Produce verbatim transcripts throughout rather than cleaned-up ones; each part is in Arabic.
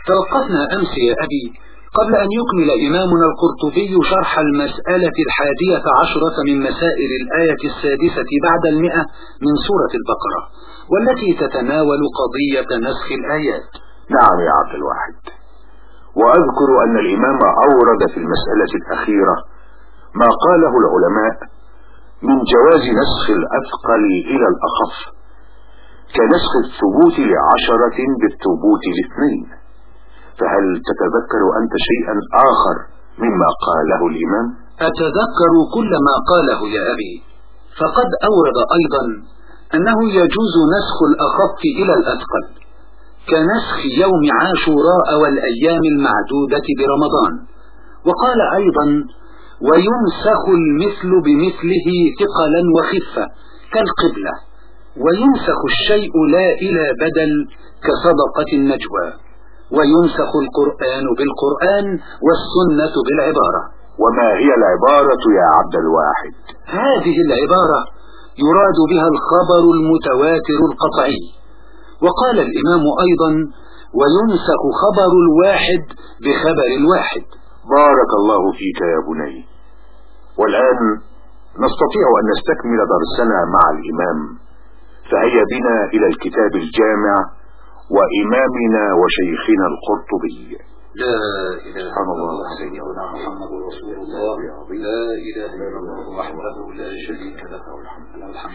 توقفنا أمس يا أبي قبل أن يكمل إمامنا القرطبي شرح المسألة الحادية عشرة من مسائل الآية السادسة بعد المئة من سورة البقرة، والتي تتناول قضية نسخ الآيات. نعم يا عبد الواحد، وأذكر أن الإمام أورد في المسألة الأخيرة ما قاله العلماء من جواز نسخ الأثقل إلى الأخف، كنسخ الثبوت لعشرة بالثبوت لاثنين. فهل تتذكر أنت شيئا آخر مما قاله الإمام؟ أتذكر كل ما قاله يا أبي، فقد أورد أيضا أنه يجوز نسخ الأخف إلى الأثقل، كنسخ يوم عاشوراء والأيام المعدودة برمضان. وقال أيضا وينسخ المثل بمثله ثقلا وخفة كالقبلة، وينسخ الشيء لا إلى بدل كصدقة النجوى، وينسخ القرآن بالقرآن والسنة بالعبارة. وما هي العبارة يا عبد الواحد؟ هذه العبارة يراد بها الخبر المتواتر القطعي. وقال الإمام أيضا وينسخ خبر الواحد بخبر الواحد. بارك الله فيك يا بني. والآن نستطيع أن نستكمل درسنا مع الإمام، فهيا بنا إلى الكتاب الجامع وإمامنا وشيخنا القرطبي. لا إله إلا الله سيدنا محمد رسول الله، لا إله إلا الله وحده لا شريك له، الحمد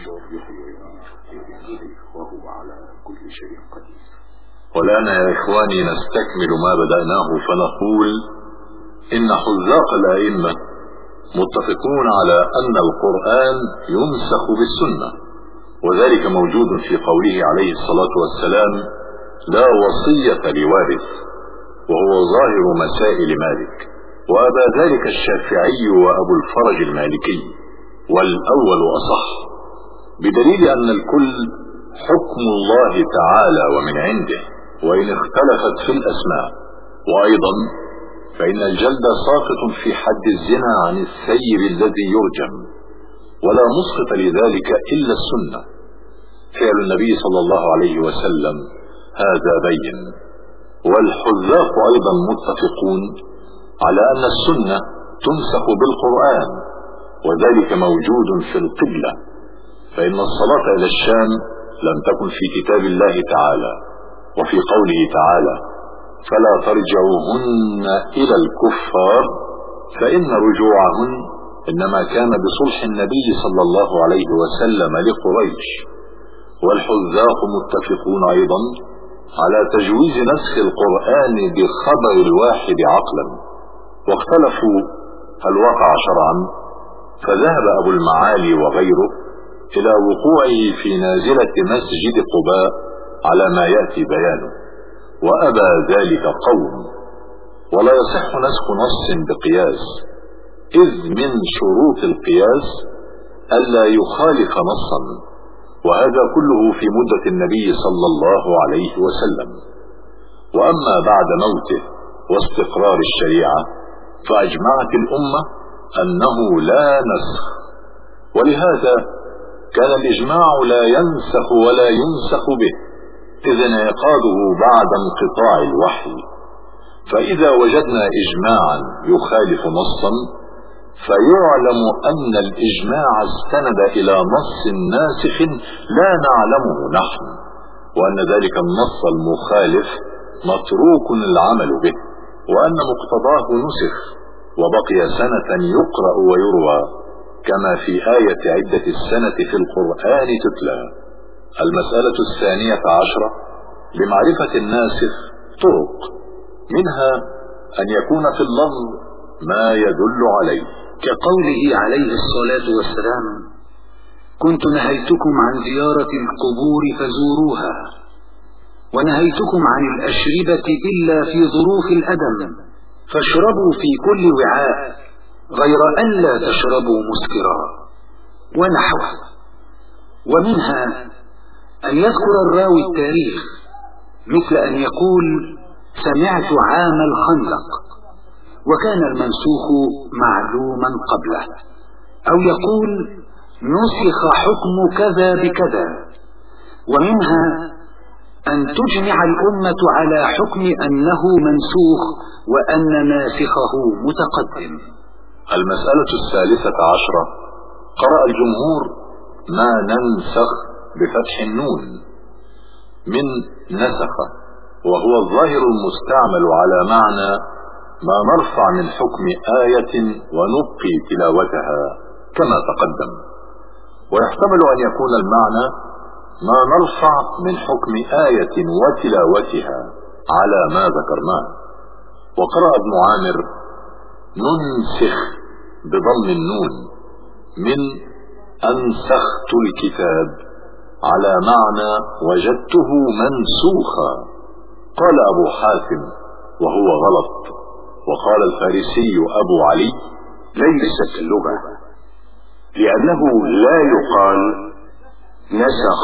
لله وهو على كل شيء قدير. والآن يا إخواني نستكمل ما بدأناه، فنقول إن حذاق الأئمة متفقون على أن القرآن ينسخ بالسنة، وذلك موجود في قوله عليه الصلاة والسلام لا وصية لوارث، وهو ظاهر مسائل مالك، وأبى ذلك الشافعي وأبو الفرج المالكي، والأول أصح، بدليل أن الكل حكم الله تعالى ومن عنده، وإن اختلفت في الأسماء. وأيضا فإن الجلد ساقط في حد الزنا عن السيب الذي يرجم، ولا مسقط لذلك إلا السنة. فعل النبي صلى الله عليه وسلم هذا بين. والحذاق أيضا متفقون على أن السنة تنسخ بالقرآن، وذلك موجود في القبلة، فإن الصلاة إلى الشام لم تكن في كتاب الله تعالى، وفي قوله تعالى فلا ترجعوهن إلى الكفار، فإن رجوعهن إنما كان بصلح النبي صلى الله عليه وسلم لقريش. والحذاق متفقون أيضا على تجويز نسخ القرآن بخبر الواحد عقلا، واختلفوا هل وقع شرعا، فذهب أبو المعالي وغيره إلى وقوعه في نازلة مسجد قباء على ما يأتي بيانه، وأبى ذلك قوم. ولا يصح نسخ نص بقياس، إذ من شروط القياس ألا يخالف نصا، وهذا كله في مدة النبي صلى الله عليه وسلم. وأما بعد موته واستقرار الشريعة فأجمعت الأمة أنه لا نسخ، ولهذا كان الإجماع لا ينسخ ولا ينسخ به، إذ انعقاده بعد انقطاع الوحي. فإذا وجدنا إجماعا يخالف نصا فيعلم أن الإجماع استند إلى نص ناسخ لا نعلمه نحن، وأن ذلك النص المخالف متروك العمل به، وأن مقتضاه نسخ وبقي سنة يقرأ ويروى، كما في آية عدة السنة في القرآن تتلى. المسألة الثانية عشرة لمعرفة الناسخ طرق، منها أن يكون في اللفظ ما يدل عليه، كقوله عليه الصلاة والسلام كنت نهيتكم عن زيارة القبور فزوروها، ونهيتكم عن الأشربة إلا في ظروف الأدم، فاشربوا في كل وعاء غير أن لا تشربوا مسكرا، ونحوه. ومنها أن يذكر الراوي التاريخ، مثل أن يقول سمعت عام الخندق وكان المنسوخ معلوما قبله، أو يقول نسخ حكم كذا بكذا. ومنها أن تجمع الأمة على حكم أنه منسوخ وأن ناسخه متقدم. المسألة الثالثة عشرة: قرأ الجمهور ما ننسخ بفتح النون من نسخ، وهو الظاهر المستعمل على معنى ما نرفع من حكم آية ونبقي تلاوتها كما تقدم، ويحتمل أن يكون المعنى ما نرفع من حكم آية وتلاوتها على ما ذكرناه. وقرأ ابن عامر ننسخ بضم النون من أنسخت الكتاب على معنى وجدته منسوخا. قال أبو حاتم وهو غلط، وقال الفارسي أبو علي ليست اللغة، لأنه لا يقال نسخ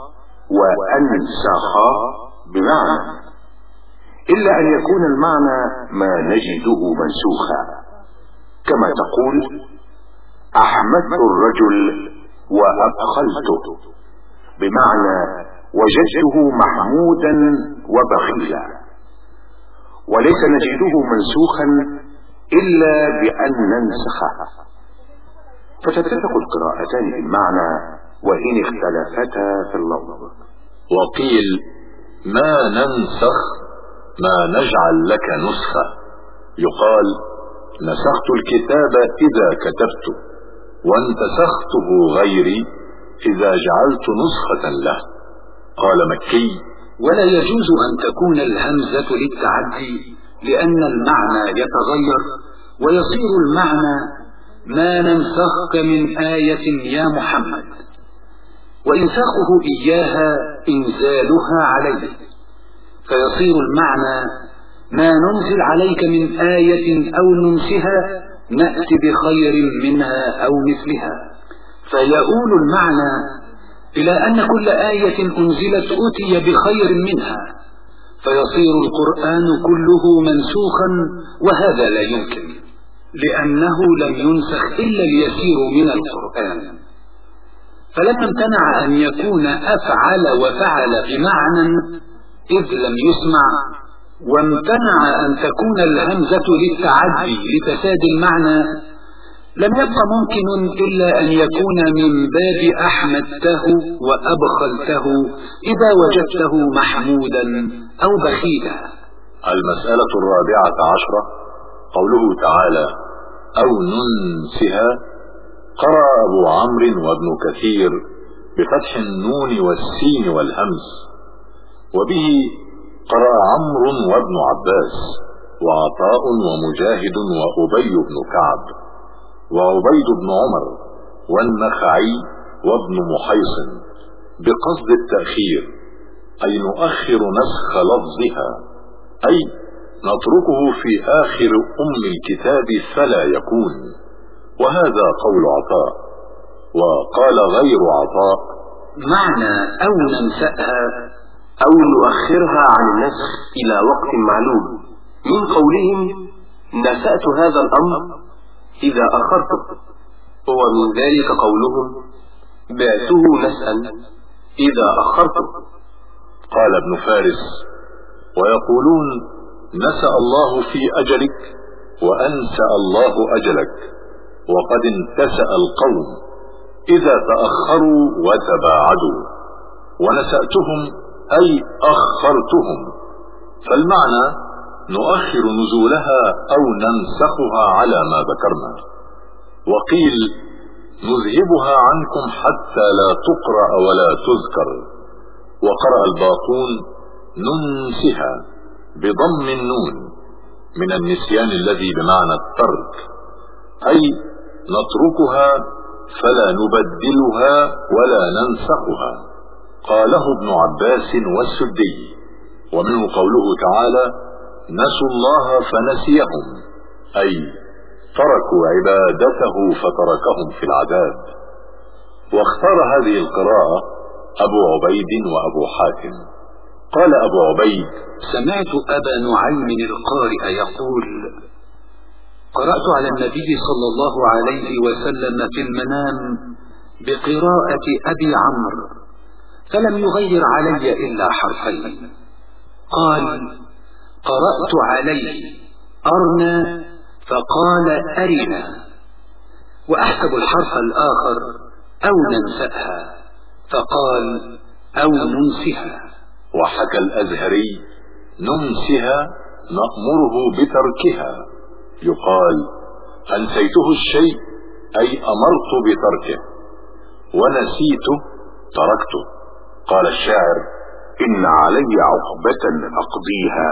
وأنسخ بمعنى، إلا أن يكون المعنى ما نجده منسوخا، كما تقول أحمدت الرجل وأبخلته، بمعنى وجدته محمودا وبخيلا، وليس نجده منسوخا إلا بأن ننسخه. فتتفق القراءتان بالمعنى وإن اختلفتا في اللفظ. وقيل ما ننسخ ما نجعل لك نسخة، يقال نسخت الكتاب إذا كتبت، وانتسخته غيري إذا جعلت نسخة له. قال مكي ولا يجوز أن تكون الهمزة للتعدي، لأن المعنى يتغير ويصير المعنى ما ننسخك من آية يا محمد، وإنساخه إياها إنزالها عليه، فيصير المعنى ما ننزل عليك من آية أو ننسها نأتي بخير منها أو مثلها، فيؤول المعنى إلى أن كل آية أنزلت أتي بخير منها، فيصير القرآن كله منسوخا، وهذا لا يمكن، لأنه لم ينسخ إلا اليسير من القرآن. فلما امتنع أن يكون أفعل وفعل بمعنى إذ لم يسمع، وامتنع أن تكون الهمزة للتعدي لتساد المعنى، لم يبق ممكن إلا أن يكون من باب أحمدته وأبخلته إذا وجدته محمودا أو بخيلا. المسألة الرابعة عشرة: قوله تعالى أو ننسها. قرأ أبو عمرو وابن كثير بفتح النون والسين والهمز، وبه قرأ عمرو وابن عباس وعطاء ومجاهد وأبي بن كعب وعبيد بن عمر والنخعي وابن محيصن بقصد التأخير، أي نؤخر نسخ لفظها، أي نتركه في آخر أم الكتاب فلا يكون. وهذا قول عطاء. وقال غير عطاء معنى أو ننسأها أو نؤخرها عن النسخ إلى وقت معلوم، من قولهم نسأت هذا الأمر إذا أخرته، هو من ذلك قولهم بعته نسأا إذا أخرته. قال ابن فارس ويقولون نسأ الله في أجلك وأنسأ الله أجلك، وقد انتسأ القوم إذا تأخروا وتباعدوا، ونسأتهم أي أخرتهم، فالمعنى نؤخر نزولها أو ننسخها على ما ذكرنا. وقيل نذهبها عنكم حتى لا تقرأ ولا تذكر. وقرأ الباقون ننسها بضم النون من النسيان الذي بمعنى الترك، أي نتركها فلا نبدلها ولا ننسخها. قاله ابن عباس والسدي. ومنه قوله تعالى نسوا الله فنسيهم، أي تركوا عبادته فتركهم في العذاب. واختار هذه القراءة أبو عبيد وأبو حاتم. قال أبو عبيد سمعت أبا نعيم القارئ يقول قرأت على النبي صلى الله عليه وسلم في المنام بقراءة أبي عمرو فلم يغير علي إلا حرفين. قال: قرأت عليه أرنا فقال أرنا، وأحسب الحرف الآخر أو ننسأها فقال أو ننسها. وحكى الأزهري: ننسها نأمره بتركها، يقال: أنسيته الشيء أي أمرت بتركه، ونسيته تركته. قال الشاعر: إن علي عقبة أقضيها،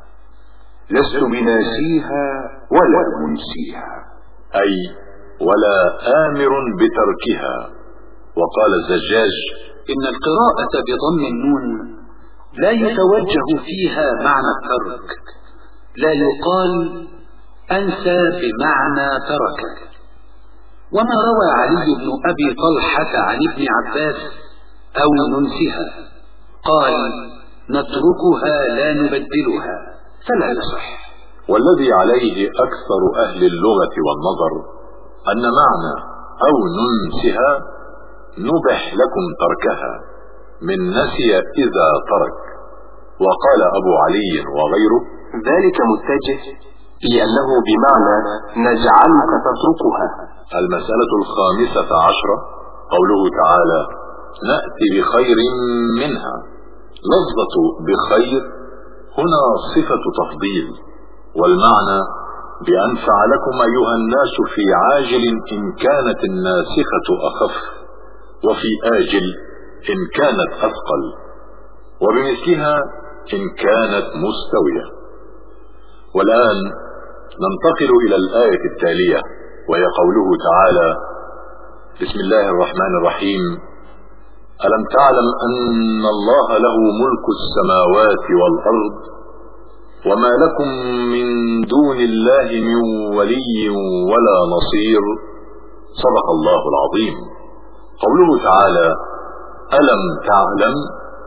لست بناسيها ولا منسيها، أي ولا آمر بتركها. وقال الزجاج: إن القراءة بضم النون لا يتوجه فيها معنى الترك، لا يقال أنسى بمعنى ترك. وما روى علي بن أبي طلحة عن ابن عباس أو ننسها، قال: نتركها لا نبدلها، فلا يصح. والذي عليه أكثر أهل اللغة والنظر أن معنى أو ننسها نبح لكم تركها من نسي إذا ترك. وقال أبو علي وغيره: ذلك متجه لأنه بمعنى نجعلك تتركها. المسألة الخامسة عشرة قوله تعالى: نأتي بخير منها. لفظة بخير هنا صفة تفضيل، والمعنى بأن فعلكم أيها الناس في عاجل إن كانت الناسخة أخف، وفي آجل إن كانت أثقل، وبمثلها إن كانت مستوية. والآن ننتقل إلى الآية التالية، وهي قوله تعالى: بسم الله الرحمن الرحيم: ألم تعلم أن الله له ملك السماوات والأرض وما لكم من دون الله من ولي ولا نصير. صدق الله العظيم. قوله تعالى: ألم تعلم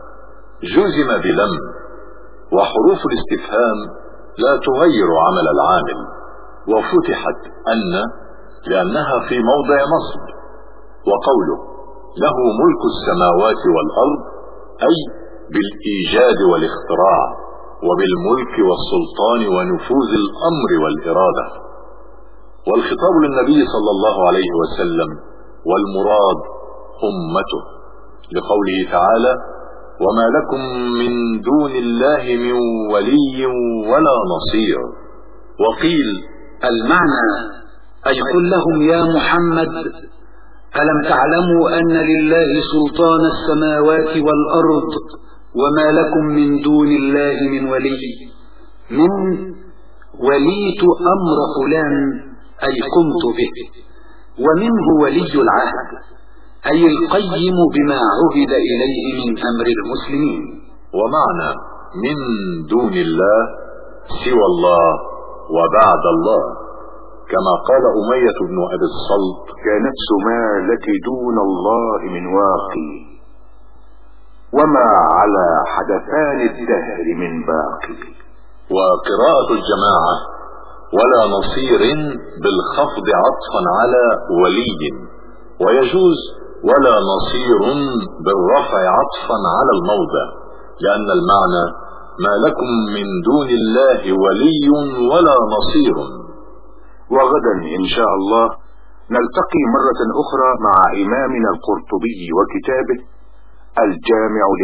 جزم بلم، وحروف الاستفهام لا تغير عمل العامل، وفتحت أن لأنها في موضع نصب. وقوله له ملك السماوات والأرض أي بالإيجاد والاختراع، وبالملك والسلطان ونفوذ الأمر والإرادة. والخطاب للنبي صلى الله عليه وسلم، والمراد أمته، لقوله تعالى: وما لكم من دون الله من ولي ولا نصير. وقيل المعنى أي قل لهم يا محمد: ألم تعلموا أن لله سلطان السماوات والأرض وما لكم من دون الله من ولي. من وليت أمر فلان أي قمت به، ومنه ولي العهد أي القيم بما عهد إليه من أمر المسلمين. ومعنى من دون الله سوى الله وبعد الله، كما قال أمية بن أبي الصلت: كانت سمالة دون الله من واقي، وما على حدثان الدهر من باقي. وقراءة الجماعة: ولا نصير بالخفض عطفا على ولي، ويجوز ولا نصير بالرفع عطفا على الموضع، لأن المعنى ما لكم من دون الله ولي ولا نصير. وغدا إن شاء الله نلتقي مرة أخرى مع إمامنا القرطبي وكتابه الجامع